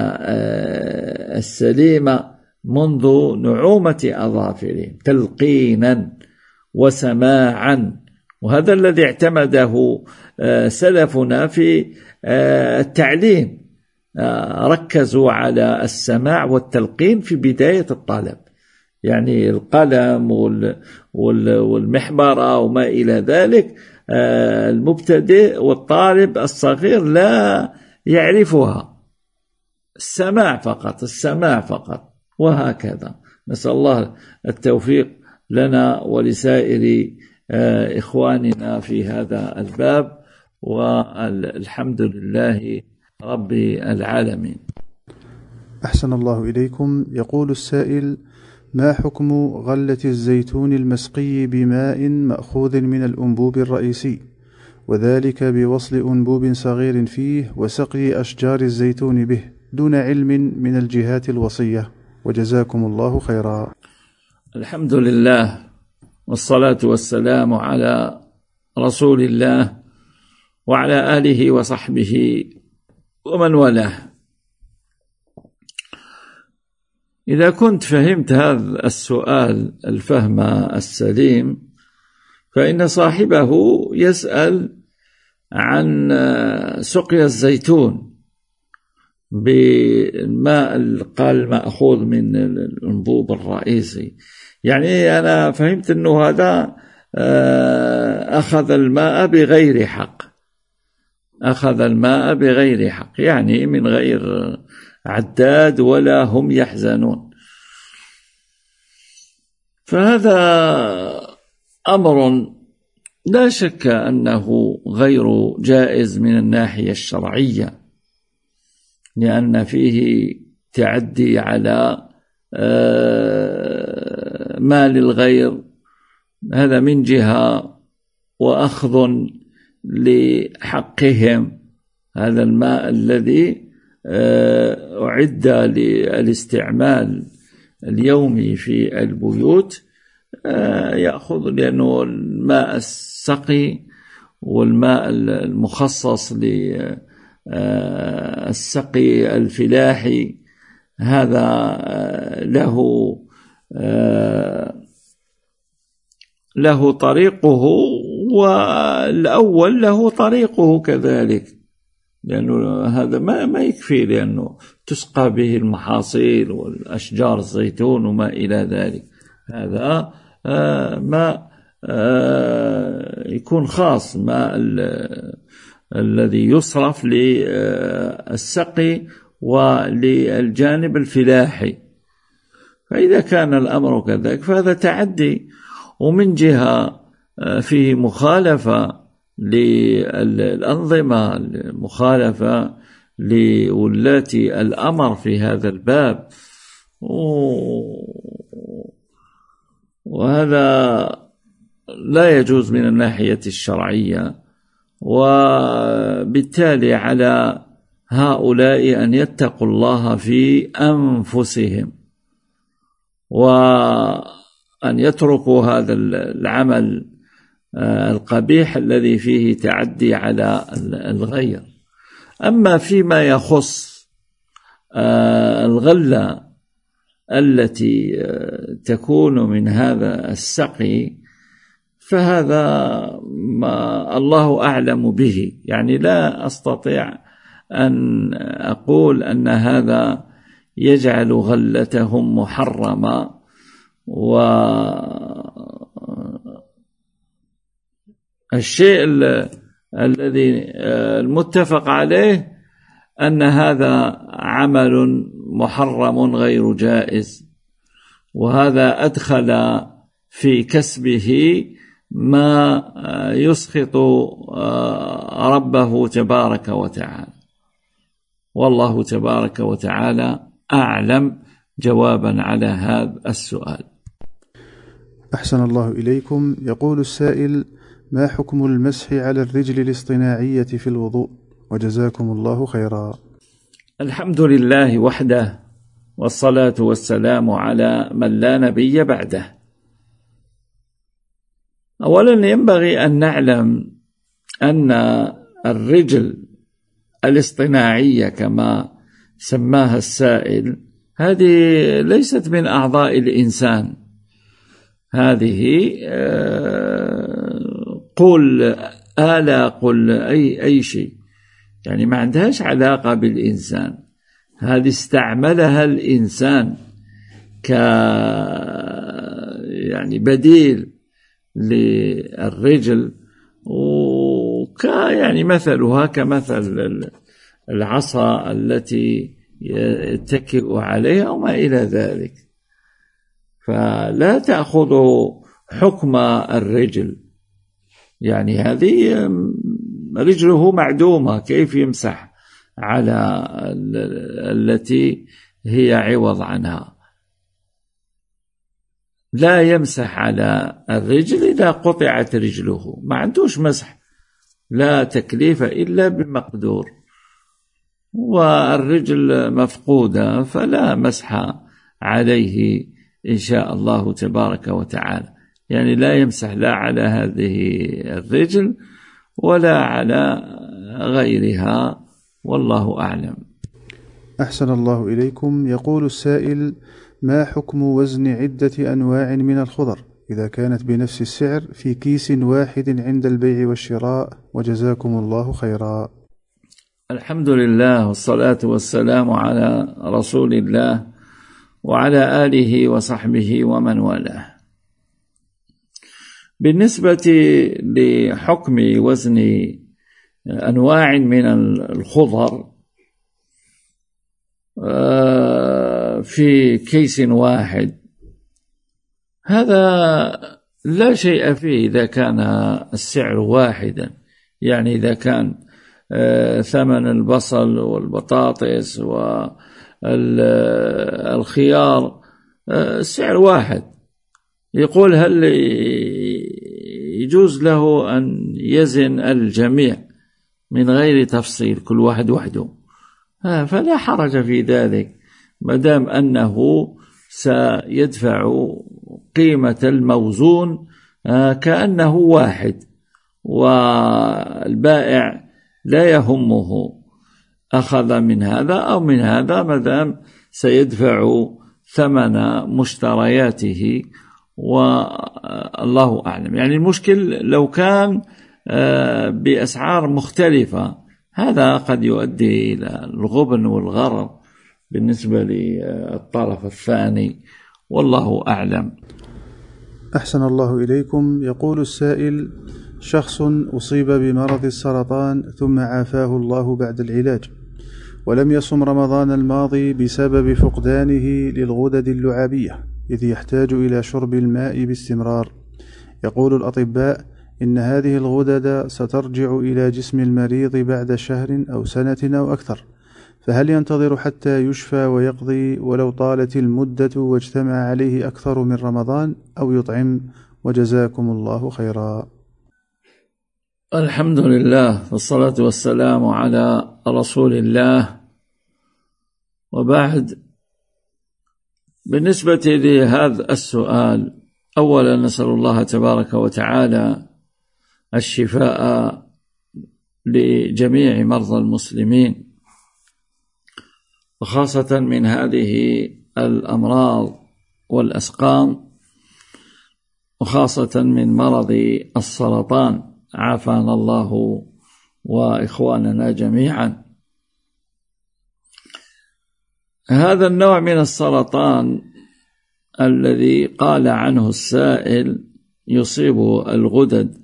السليمة منذ نعومة أظافرهم، تلقينا وسماعا. وهذا الذي اعتمده سلفنا في التعليم، ركزوا على السماع والتلقين في بداية الطلب، يعني القلم والمحبرة وما إلى ذلك المبتدئ والطالب الصغير لا يعرفها، السماع فقط السماع فقط. وهكذا نسأل الله التوفيق لنا ولسائر إخواننا في هذا الباب، والحمد لله رب العالمين. أحسن الله إليكم. يقول السائل: ما حكم غلة الزيتون المسقي بماء مأخوذ من الأنبوب الرئيسي، وذلك بوصل أنبوب صغير فيه وسقي أشجار الزيتون به دون علم من الجهات الوصية، وجزاكم الله خيرا. الحمد لله والصلاة والسلام على رسول الله وعلى آله وصحبه ومن والاه. إذا كنت فهمت هذا السؤال الفهم السليم، فإن صاحبه يسأل عن سقيا الزيتون بالماء القال مأخوذ من الأنبوب الرئيسي. يعني أنا فهمت أنه هذا أخذ الماء بغير حق، أخذ الماء بغير حق، يعني من غير عداد ولا هم يحزنون. فهذا أمر لا شك أنه غير جائز من الناحية الشرعية، لأن فيه تعدي على مال الغير، هذا من جهة، وأخذ لحقهم. هذا الماء الذي أعد للاستعمال اليومي في البيوت يأخذ، لأنه الماء السقي والماء المخصص للسقي الفلاحي هذا له له طريقه، والأول له طريقه كذلك، لأنه هذا ما ما يكفي، لأنه تسقى به المحاصيل والأشجار الزيتون وما إلى ذلك. هذا ما يكون خاص، ماء الذي يصرف للسقي وللجانب الفلاحي. فإذا كان الأمر كذلك فهذا تعدي، ومن جهة فيه مخالفة للأنظمة، مخالفة لولاة الأمر في هذا الباب، وهذا لا يجوز من الناحية الشرعية. وبالتالي على هؤلاء أن يتقوا الله في أنفسهم، وأن يتركوا هذا العمل القبيح الذي فيه تعدي على الغير. أما فيما يخص الغلة التي تكون من هذا السقي فهذا ما الله أعلم به، يعني لا أستطيع أن أقول أن هذا يجعل غلتهم محرمة. والشيء الذي المتفق عليه أن هذا عمل محرم غير جائز، وهذا أدخل في كسبه ما يسخط ربه تبارك وتعالى، والله تبارك وتعالى أعلم جوابا على هذا السؤال. أحسن الله إليكم. يقول السائل: ما حكم المسح على الرجل الاصطناعية في الوضوء؟ وجزاكم الله خيرا. الحمد لله وحده، والصلاة والسلام على من لا نبي بعده. أولا ينبغي أن نعلم أن الرجل الاصطناعية كما سماها السائل هذه ليست من أعضاء الإنسان، هذه قل آلة قل أي, أي شيء، يعني ما عندهاش علاقة بالإنسان، هذه استعملها الإنسان ك يعني بديل للرجل، وك يعني مثلها كمثل العصا التي يتكئ عليها وما إلى ذلك، فلا تأخذوا حكم الرجل، يعني هذه رجله معدومة، كيف يمسح على التي هي عوض عنها؟ لا يمسح على الرجل إذا قطعت رجله، ما عندوش مسح، لا تكليف إلا بمقدور، والرجل مفقودة فلا مسح عليه إن شاء الله تبارك وتعالى، يعني لا يمسح لا على هذه الرجل ولا على غيرها، والله أعلم. أحسن الله إليكم. يقول السائل: ما حكم وزن عدة أنواع من الخضر إذا كانت بنفس السعر في كيس واحد عند البيع والشراء؟ وجزاكم الله خيرا. الحمد لله، والصلاة والسلام على رسول الله وعلى آله وصحبه ومن والاه. بالنسبة لحكم وزن أنواع من الخضر في كيس واحد، هذا لا شيء فيه إذا كان السعر واحدا، يعني إذا كان ثمن البصل والبطاطس والخيار السعر واحد، يقول هل يجوز له أن يزن الجميع من غير تفصيل كل واحد وحده؟ فلا حرج في ذلك ما دام أنه سيدفع قيمة الموزون كأنه واحد، والبائع لا يهمه أخذ من هذا أو من هذا ما دام سيدفع ثمن مشترياته، والله أعلم. يعني المشكل لو كان بأسعار مختلفة، هذا قد يؤدي إلى الغبن والغرر بالنسبة للطرف الثاني، والله أعلم. أحسن الله إليكم. يقول السائل: شخص أصيب بمرض السرطان ثم عافاه الله بعد العلاج، ولم يصم رمضان الماضي بسبب فقدانه للغدد اللعابية، إذ يحتاج إلى شرب الماء باستمرار. يقول الأطباء إن هذه الغدد سترجع إلى جسم المريض بعد شهر أو سنة أو أكثر، فهل ينتظر حتى يشفى ويقضي ولو طالت المدة واجتمع عليه أكثر من رمضان، أو يطعم؟ وجزاكم الله خيرا. الحمد لله والصلاة والسلام على رسول الله، وبعد. بالنسبة لهذا السؤال، أولا نسأل الله تبارك وتعالى الشفاء لجميع مرضى المسلمين، وخاصة من هذه الأمراض والأسقام، وخاصة من مرض السرطان، عافانا الله وإخواننا جميعا. هذا النوع من السرطان الذي قال عنه السائل يصيب الغدد،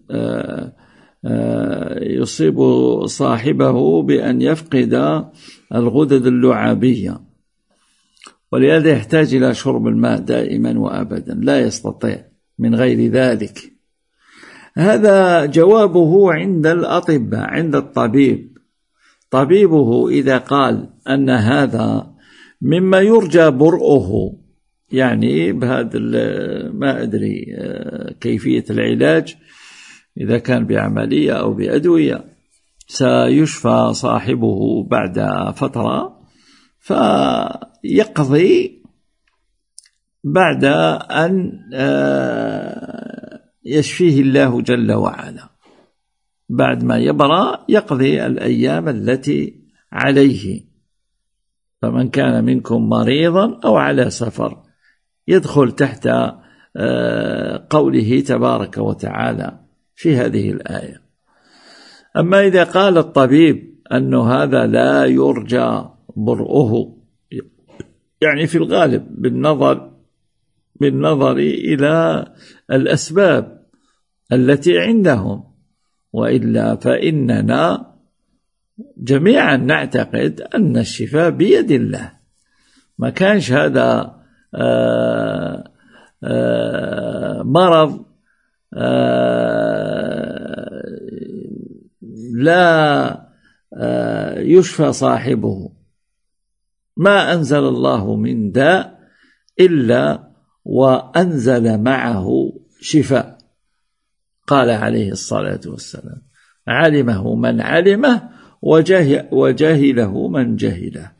يصيب صاحبه بأن يفقد الغدد اللعابية، ولهذا يحتاج إلى شرب الماء دائما وأبدا، لا يستطيع من غير ذلك. هذا جوابه عند الأطباء، عند الطبيب. طبيبه إذا قال أن هذا مما يرجى برؤه، يعني بهذا ما أدري كيفية العلاج، إذا كان بعملية أو بأدوية، سيشفى صاحبه بعد فترة، فيقضي بعد أن يشفيه الله جل وعلا. بعد ما يبرأ يقضي الأيام التي عليه. فمن كان منكم مريضا أو على سفر يدخل تحت قوله تبارك وتعالى في هذه الآية. أما إذا قال الطبيب أن هذا لا يرجى برؤه، يعني في الغالب بالنظر بالنظر إلى الأسباب التي عندهم، وإلا فإننا جميعا نعتقد أن الشفاء بيد الله. ما كانش هذا آآ آآ مرض لا يشفى صاحبه. ما أنزل الله من داء إلا وأنزل معه شفاء، قال عليه الصلاة والسلام: علمه من علمه وجهله من جهله.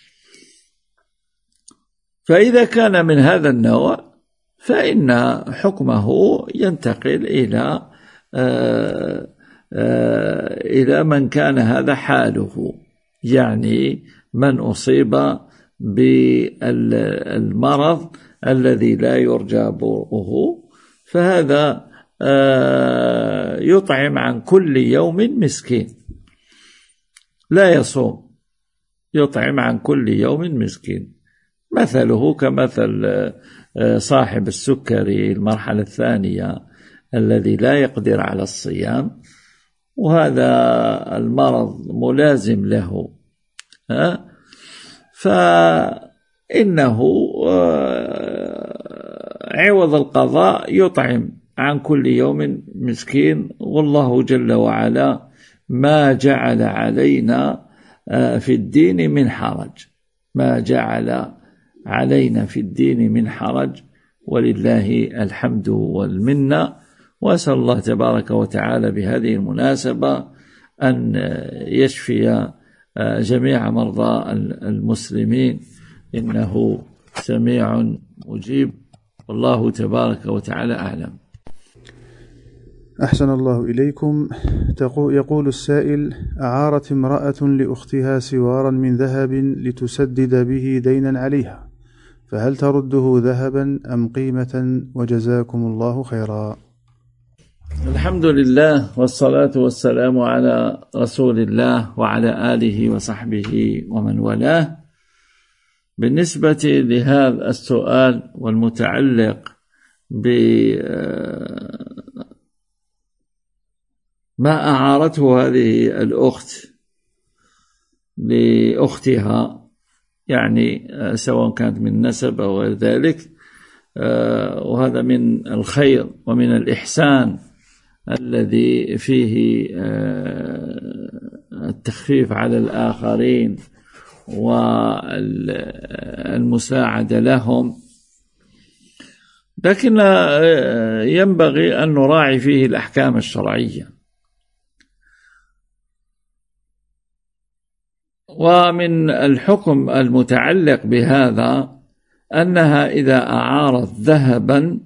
فإذا كان من هذا النوع فإن حكمه ينتقل إلى آآ آآ إلى من كان هذا حاله، يعني من أصيب بالمرض الذي لا يرجى برؤه، فهذا يطعم عن كل يوم مسكين، لا يصوم، يطعم عن كل يوم مسكين. مثله كمثل صاحب السكري المرحلة الثانية الذي لا يقدر على الصيام، وهذا المرض ملازم له، فإنه عوض القضاء يطعم عن كل يوم مسكين. والله جل وعلا ما جعل علينا في الدين من حرج، ما جعل علينا في الدين من حرج، ولله الحمد والمنة. وأسأل الله تبارك وتعالى بهذه المناسبة أن يشفي جميع مرضى المسلمين، إنه سميع مجيب، والله تبارك وتعالى أعلم. أحسن الله إليكم. يقول السائل: أعارت امرأة لأختها سوارا من ذهب لتسدد به دينا عليها، فهل ترده ذهبا أم قيمة؟ وجزاكم الله خيرا. الحمد لله والصلاة والسلام على رسول الله وعلى آله وصحبه ومن والاه. بالنسبة لهذا السؤال والمتعلق ما أعارته هذه الأخت لأختها، يعني سواء كانت من نسب أو غير ذلك، وهذا من الخير ومن الإحسان الذي فيه التخفيف على الآخرين والمساعدة لهم، لكن ينبغي أن نراعي فيه الأحكام الشرعية. ومن الحكم المتعلق بهذا أنها إذا أعارت ذهبا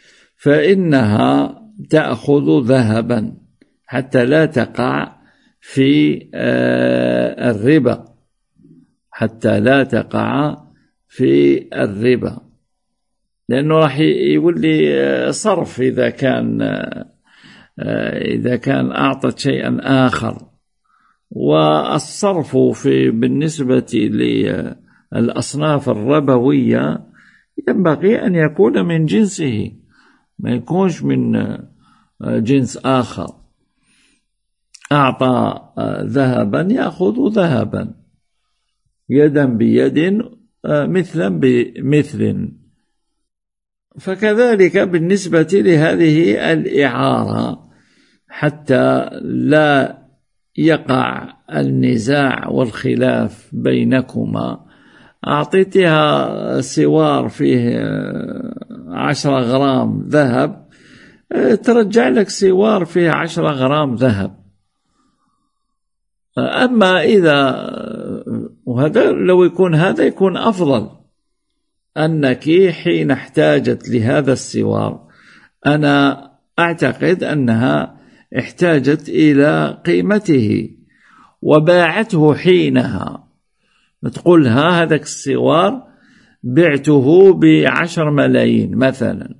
فإنها تأخذ ذهبا حتى لا تقع في الربا، حتى لا تقع في الربا، لأنه راح يقول لي صرف إذا كان إذا كان أعطت شيئا آخر. والصرف في بالنسبة للأصناف الربوية ينبغي أن يكون من جنسه، ما يكونش من جنس آخر. أعطى ذهبا يأخذ ذهبا، يدا بيد، مثلا بمثل. فكذلك بالنسبة لهذه الإعارة، حتى لا يقع النزاع والخلاف بينكما، أعطيتها سوار فيه عشرة غرام ذهب، ترجع لك سوار فيه عشرة غرام ذهب. أما إذا، وهذا لو يكون هذا يكون أفضل، أنك حين احتاجت لهذا السوار، أنا أعتقد أنها احتاجت إلى قيمته وباعته حينها، تقولها هذاك السوار بعته بعشر ملايين مثلا،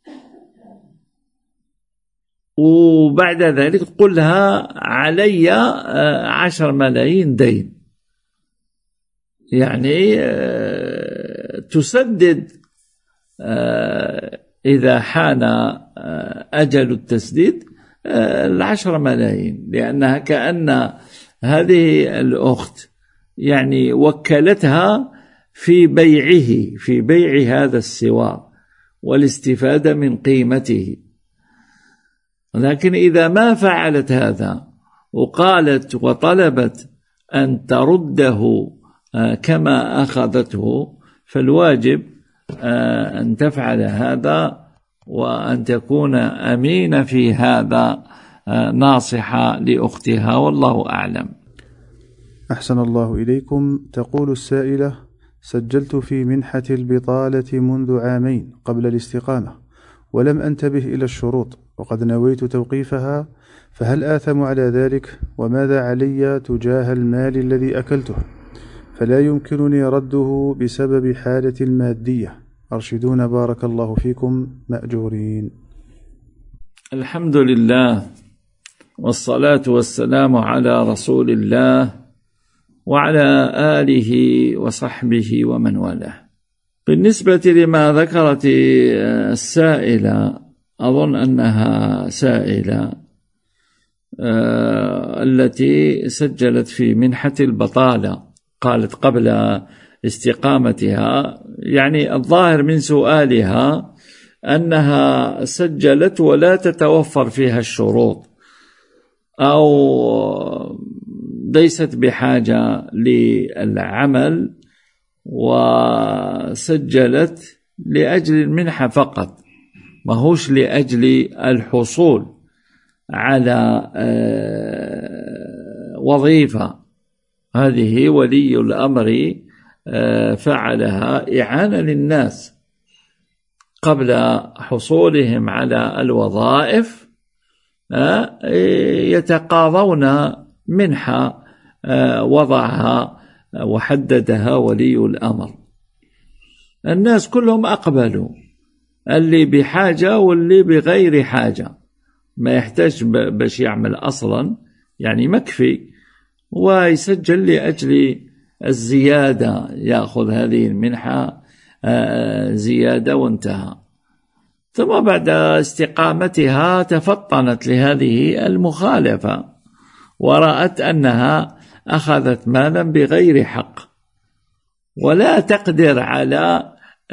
وبعد ذلك تقول لها علي عشر ملايين دين، يعني تسدد إذا حان أجل التسديد العشر ملايين، لأنها كأن هذه الأخت يعني وكلتها في بيعه، في بيع هذا السوار والاستفادة من قيمته. لكن إذا ما فعلت هذا وقالت وطلبت أن ترده كما أخذته، فالواجب أن تفعل هذا وأن تكون أمينة في هذا، ناصحة لأختها، والله أعلم. أحسن الله إليكم. تقول السائلة: سجلت في منحة البطالة منذ عامين قبل الاستقامة، ولم أنتبه إلى الشروط، وقد نويت توقيفها، فهل آثم على ذلك؟ وماذا علي تجاه المال الذي أكلته؟ فلا يمكنني رده بسبب حالة المادية، أرشدونا بارك الله فيكم، مأجورين. الحمد لله، والصلاة والسلام على رسول الله وعلى آله وصحبه ومن والاه. بالنسبة لما ذكرت السائلة، أظن أنها سائلة التي سجلت في منحة البطالة، قالت قبل استقامتها، يعني الظاهر من سؤالها أنها سجلت ولا تتوفر فيها الشروط، أو ليست بحاجة للعمل وسجلت لأجل المنحة فقط، ما هوش لأجل الحصول على وظيفة. هذه ولي الأمر فعلها إعانة للناس قبل حصولهم على الوظائف، يتقاضون منحة وضعها وحددها ولي الأمر. الناس كلهم أقبلوا، اللي بحاجة واللي بغير حاجة، ما يحتاج باش يعمل أصلا، يعني مكفي ويسجل لأجل الزيادة، يأخذ هذه المنحة زيادة وانتهى. ثم بعد استقامتها تفطنت لهذه المخالفة ورأت أنها أخذت مالا بغير حق ولا تقدر على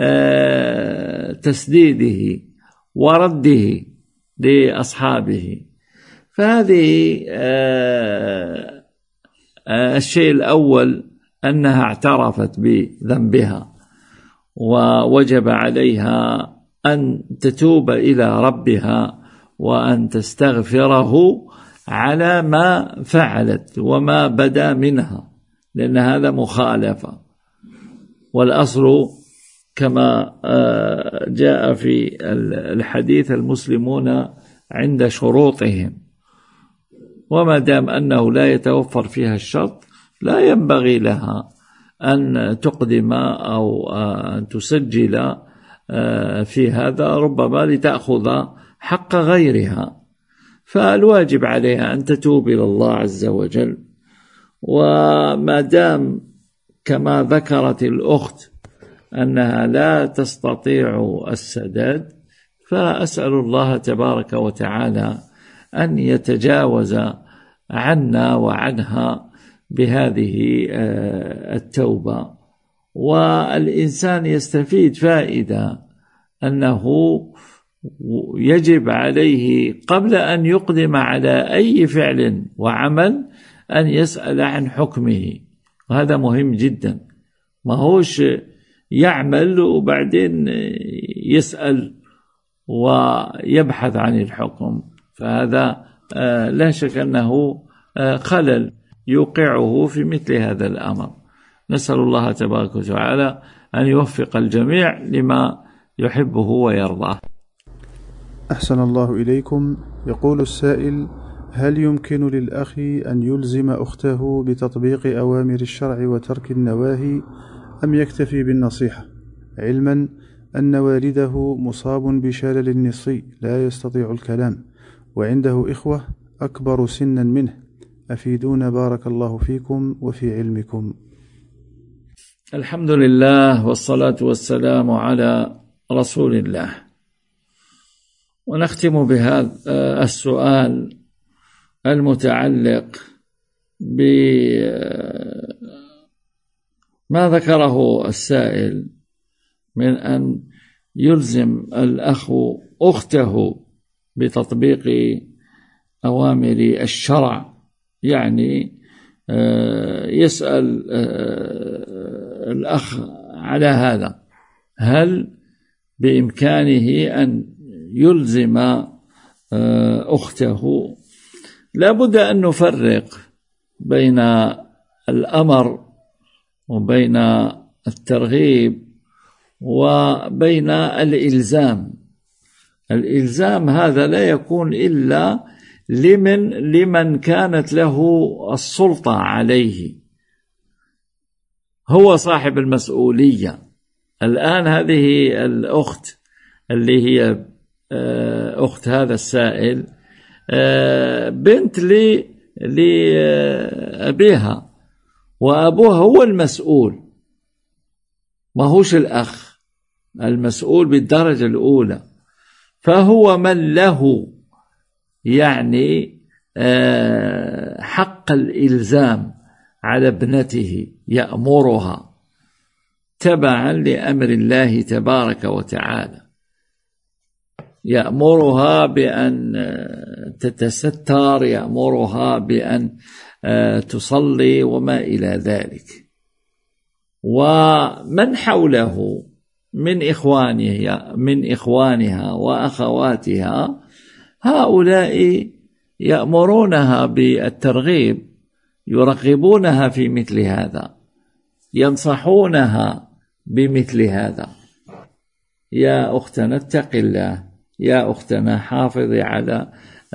تسديده ورده لأصحابه. فهذه الشيء الأول أنها اعترفت بذنبها ووجب عليها أن تتوب إلى ربها وأن تستغفره على ما فعلت وما بدا منها، لأن هذا مخالفة. والأصل كما جاء في الحديث المسلمون عند شروطهم، وما دام أنه لا يتوفر فيها الشرط لا ينبغي لها أن تقدم أو أن تسجل في هذا، ربما لتأخذ حق غيرها. فالواجب عليها أن تتوب إلى الله عز وجل. وما دام كما ذكرت الأخت أنها لا تستطيع السداد، فأسأل الله تبارك وتعالى أن يتجاوز عنا وعنها بهذه التوبة. والإنسان يستفيد فائدة أنه يجب عليه قبل أن يقدم على أي فعل وعمل أن يسأل عن حكمه، وهذا مهم جدا. ما هوش يعمل وبعدين يسأل ويبحث عن الحكم، فهذا لا شك أنه خلل يوقعه في مثل هذا الأمر. نسأل الله تبارك وتعالى أن يوفق الجميع لما يحبه ويرضاه. أحسن الله إليكم. يقول السائل: هل يمكن للأخ أن يلزم أخته بتطبيق أوامر الشرع وترك النواهي، أم يكتفي بالنصيحة، علما أن والده مصاب بشلل نصي لا يستطيع الكلام وعنده إخوة أكبر سنا منه؟ أفيدونا بارك الله فيكم وفي علمكم. الحمد لله والصلاة والسلام على رسول الله. ونختم بهذا السؤال المتعلق بما ذكره السائل من أن يلزم الأخ أخته بتطبيق أوامر الشرع، يعني يسأل الأخ على هذا: هل بإمكانه أن يلزم أخته؟ لا بد أن نفرق بين الأمر وبين الترغيب وبين الإلزام. الإلزام هذا لا يكون إلا لمن لمن كانت له السلطة عليه، هو صاحب المسؤولية. الآن هذه الأخت اللي هي أخت هذا السائل بنت لأبيها، وأبوها هو المسؤول، ما هوش الأخ المسؤول بالدرجة الأولى. فهو من له يعني حق الإلزام على ابنته، يأمرها تبعا لأمر الله تبارك وتعالى، يأمرها بأن تتستر، يأمرها بأن تصلي وما إلى ذلك. ومن حوله من إخوانها من إخوانها وأخواتها، هؤلاء يأمرونها بالترغيب، يرغبونها في مثل هذا، ينصحونها بمثل هذا: يا أختنا اتق الله، يا أختنا حافظي على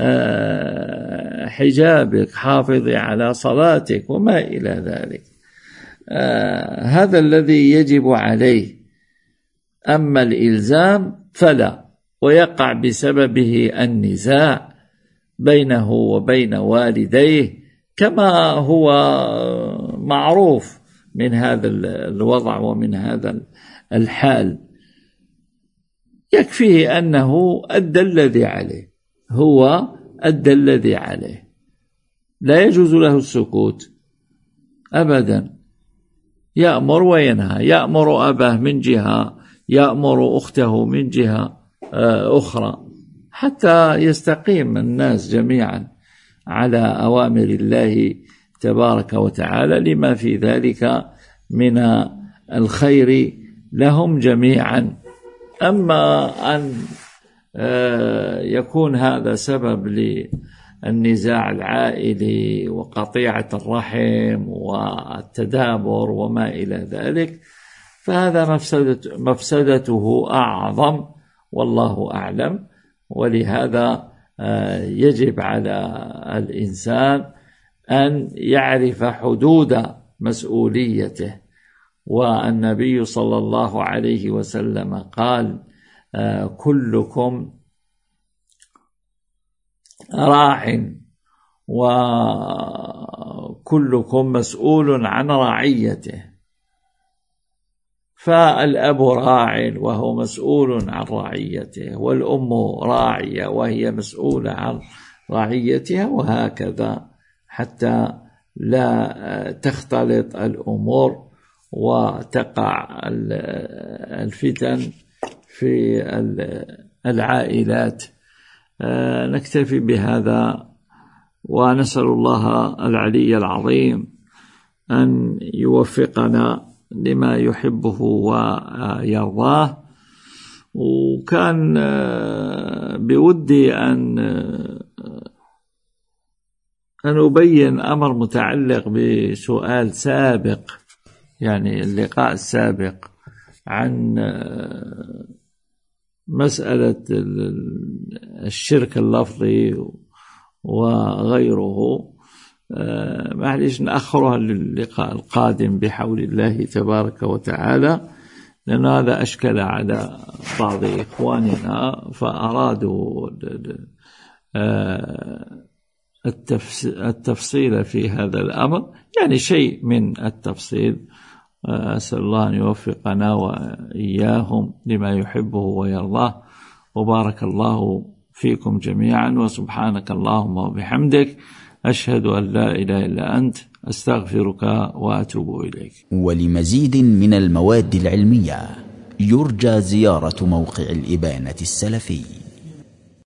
حجابك، حافظي على صلاتك وما إلى ذلك. هذا الذي يجب عليه. أما الإلزام فلا، ويقع بسببه النزاع بينه وبين والديه، كما هو معروف من هذا الوضع ومن هذا الحال. يكفيه أنه أدى الذي عليه، هو أدى الذي عليه، لا يجوز له السكوت أبدا، يأمر وينهى، يأمر أباه من جهة، يأمر أخته من جهة أخرى، حتى يستقيم الناس جميعا على أوامر الله تبارك وتعالى، لما في ذلك من الخير لهم جميعا. أما أن يكون هذا سبب للنزاع العائلي وقطيعة الرحم والتدابر وما إلى ذلك، فهذا مفسدة مفسدته أعظم والله أعلم. ولهذا يجب على الإنسان أن يعرف حدود مسؤوليته. والنبي صلى الله عليه وسلم قال: كلكم راع وكلكم مسؤول عن رعيته. فالأب راع وهو مسؤول عن رعيته، والأم راعية وهي مسؤولة عن رعيتها، وهكذا حتى لا تختلط الأمور وتقع الفتن في العائلات. نكتفي بهذا، ونسأل الله العلي العظيم أن يوفقنا لما يحبه ويرضاه. وكان بودي أن أن أبين أمر متعلق بسؤال سابق، يعني اللقاء السابق، عن مسألة الشرك اللفظي وغيره. معليش نأخرها للقاء القادم بحول الله تبارك وتعالى، لأن هذا أشكل على بعض إخواننا، فأرادوا التفصيل في هذا الأمر، يعني شيء من التفصيل. أسأل الله أن يوفقنا وإياهم لما يحبه ويرضاه، وبارك الله فيكم جميعا، وسبحانك اللهم وبحمدك، أشهد أن لا إله إلا أنت، أستغفرك وأتوب إليك. ولمزيد من المواد العلمية يرجى زيارة موقع الإبانة السلفي.